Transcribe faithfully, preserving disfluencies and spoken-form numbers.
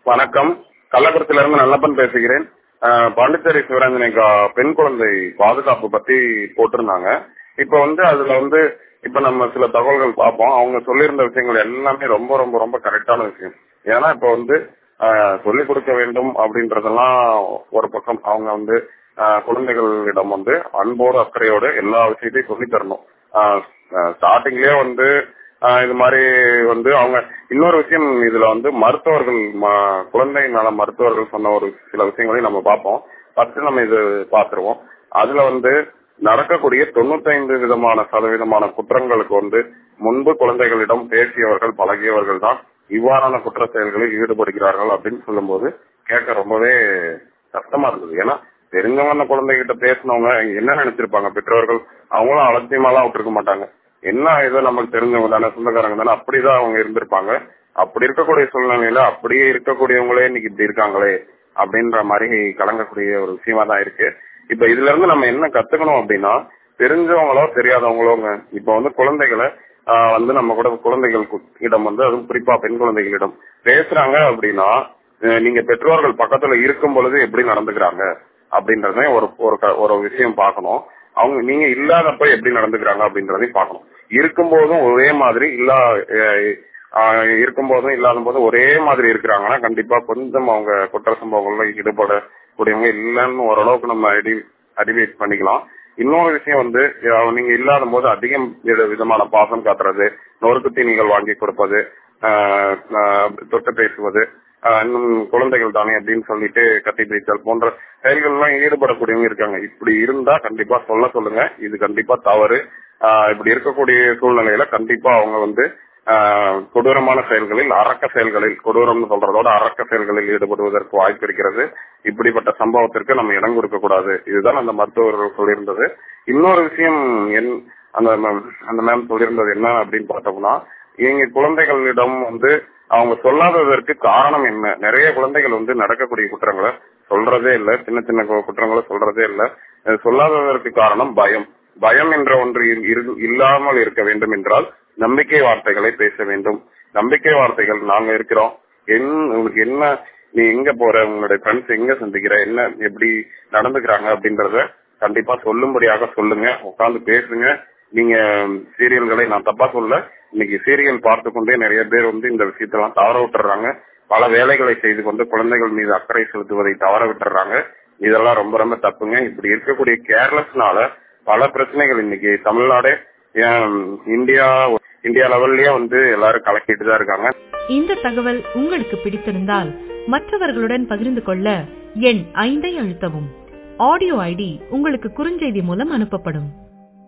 வணக்கம். கள்ளக்குறிச்சியில இருந்து நல்லப்பன் பேசுகிறேன். அஹ் பாண்டிச்சேரி சிவரஞ்சனி கா- பெண் குழந்தை பாதுகாப்பு பத்தி போட்டிருந்தாங்க. இப்ப வந்து அதுல வந்து இப்ப நம்ம சில தகவல்கள் பார்ப்போம். அவங்க சொல்லியிருந்த விஷயங்கள் எல்லாமே ரொம்ப ரொம்ப ரொம்ப கரெக்டான விஷயம். ஏன்னா இப்ப வந்து அஹ், சொல்லிக் கொடுக்க வேண்டும் அப்படின்றதெல்லாம் ஒரு பக்கம். அவங்க வந்து அஹ், குழந்தைகளிடம் வந்து அன்போடு அக்கறையோடு எல்லா விஷயத்தையும் சொல்லி தரணும். ஸ்டார்டிங்லயே வந்து ஆஹ் இது மாதிரி வந்து அவங்க இன்னொரு விஷயம் இதுல வந்து மருத்துவர்கள் ம- குழந்தை நல மருத்துவர்கள் சொன்ன ஒரு சில விஷயங்களையும் நம்ம பார்ப்போம். ஃபர்ஸ்ட் நம்ம இது பார்த்துருவோம். அதுல வந்து நடக்கக்கூடிய தொண்ணூத்தைந்து விதமான சதவீதமான குற்றங்களுக்கு வந்து முன்பு குழந்தைகளிடம் பேசியவர்கள் பழகியவர்கள் தான் இவ்வாறான குற்ற செயல்களில் ஈடுபடுகிறார்கள் அப்படின்னு சொல்லும்போது கேட்க ரொம்பவே கஷ்டமா இருந்தது. ஏன்னா தெரிஞ்சவங்க அந்த குழந்தைகிட்ட பேசினவங்க என்ன நினைச்சிருப்பாங்க பெற்றோர்கள், அவங்களும் அலட்சியமாலாம் விட்டுருக்க மாட்டாங்க. என்ன ஏதோ நமக்கு தெரிஞ்சவங்க தானே சொந்தக்காரங்க தானே அப்படிதான் அவங்க இருந்திருப்பாங்க. அப்படி இருக்கக்கூடிய சூழ்நிலையில அப்படியே இருக்கக்கூடியவங்களே இன்னைக்கு இப்படி இருக்காங்களே அப்படின்ற மாதிரி கலங்கக்கூடிய ஒரு விஷயமா தான் இருக்கு. இப்ப இதுல இருந்து நம்ம என்ன கத்துக்கணும் அப்படின்னா, தெரிஞ்சவங்களோ தெரியாதவங்களோங்க இப்ப வந்து குழந்தைகளை ஆஹ் வந்து நம்ம கூட குழந்தைகள் இடம் வந்து அதுவும் குறிப்பா பெண் குழந்தைகளிடம் பேசுறாங்க அப்படின்னா, அஹ் நீங்க பெற்றோர்கள் பக்கத்துல இருக்கும் பொழுது எப்படி நடந்துக்கிறாங்க அப்படின்றத ஒரு ஒரு க- ஒரு விஷயம் பார்க்கணும். அவங்க நீங்க இல்லாதப்ப எப்படி நடந்துக்கிறாங்க அப்படின்றதையும் பார்க்கணும். இருக்கும்போதும் ஒரே மாதிரி இல்லா அஹ் ஆஹ் இருக்கும்போதும் இல்லாத போதும் ஒரே மாதிரி இருக்கிறாங்கன்னா கண்டிப்பா கொஞ்சம் அவங்க குற்ற சம்பவங்கள்ல ஈடுபடக்கூடியவங்க இல்லைன்னு ஓரளவுக்கு நம்ம ஐடி அடிவேட் பண்ணிக்கலாம். இன்னொரு விஷயம் வந்து அஹ் நீங்க இல்லாத போது அதிகம் வித- விதமான பாசம் காட்டுறது, நொறுக்கு தீனிகள் வாங்கி கொடுப்பது, ஆஹ் ஆஹ் தொட்டு பேசுவது, ஆஹ் இன்னும் குழந்தைகள் தானே அப்படின்னு சொல்லிட்டு கத்தி பிடித்தல் போன்ற செயல்கள் எல்லாம் ஈடுபடக்கூடியவங்க இருக்காங்க. இப்படி இருந்தா கண்டிப்பா சொல்ல சொல்லுங்க. இது கண்டிப்பா தவறு. ஆஹ் இப்படி இருக்கக்கூடிய சூழ்நிலையில கண்டிப்பா அவங்க வந்து ஆஹ் கொடூரமான செயல்களில் அரக்க செயல்களில் கொடூரம்னு சொல்றதோட அரக்க செயல்களில் ஈடுபடுவதற்கு வாய்ப்பு இருக்கிறது. இப்படிப்பட்ட சம்பவத்திற்கு நம்ம இடம் கொடுக்க கூடாது. இதுதான் அந்த மருத்துவர்கள் சொல்லியிருந்தது. இன்னொரு விஷயம் என் அந்த ma'am- அந்த மேம் சொல்லியிருந்தது என்ன அப்படின்னு பார்த்தோம்னா, எங்க குழந்தைகளிடம் வந்து அவங்க சொல்லாததற்கு காரணம் என்ன? நிறைய குழந்தைகள் வந்து நடக்கக்கூடிய குற்றங்களை சொல்றதே இல்ல, சின்ன சின்ன கு- குற்றங்களை சொல்றதே இல்ல. அது சொல்லாததற்கு காரணம் பயம். பயம் என்ற ஒன்று இரு- இரு- இல்லாமல் இருக்க வேண்டும் என்றால் நம்பிக்கை வார்த்தைகளை பேச வேண்டும். நம்பிக்கை வார்த்தைகள் நாங்க இருக்கிறோம், என் உங்களுக்கு என்ன, நீ எங்க போற, உங்களுடைய ஃப்ரெண்ட்ஸ் எங்க சந்திக்கிற, என்ன எப்படி நடந்துக்கிறாங்க அப்படின்றத கண்டிப்பா சொல்லும்படியாக சொல்லுங்க. உட்கார்ந்து பேசுங்க. நீங்க சீரியல்களை நான் தப்பா சொல்ல, இன்னைக்கு சீரியல் பார்த்து கொண்டே நிறைய பேர் வந்து இந்த விஷயத்தெல்லாம் தவற விட்டுறாங்க. பல வேலைகளை செய்து கொண்டு குழந்தைகள் மீது அக்கறை செலுத்துவதை தவற விட்டுறாங்க. இதெல்லாம் ரொம்ப ரொம்ப தப்புங்க. இப்படி இருக்கக்கூடிய கேர்லெஸ்னால பல பிரச்சனைகள் இன்னைக்கு தமிழ்நாடே ஏன் இந்தியா இந்தியா லெவல்லயே வந்து எல்லாரும் கலக்கிட்டு தான் இருக்காங்க. இந்த தகவல் உங்களுக்கு பிடித்திருந்தால் மற்றவர்களுடன் பகிர்ந்து கொள்ள எண் ஐந்தை அழுத்தவும். ஆடியோ ஐடி உங்களுக்கு குறுஞ்செய்தி மூலம் அனுப்பப்படும்.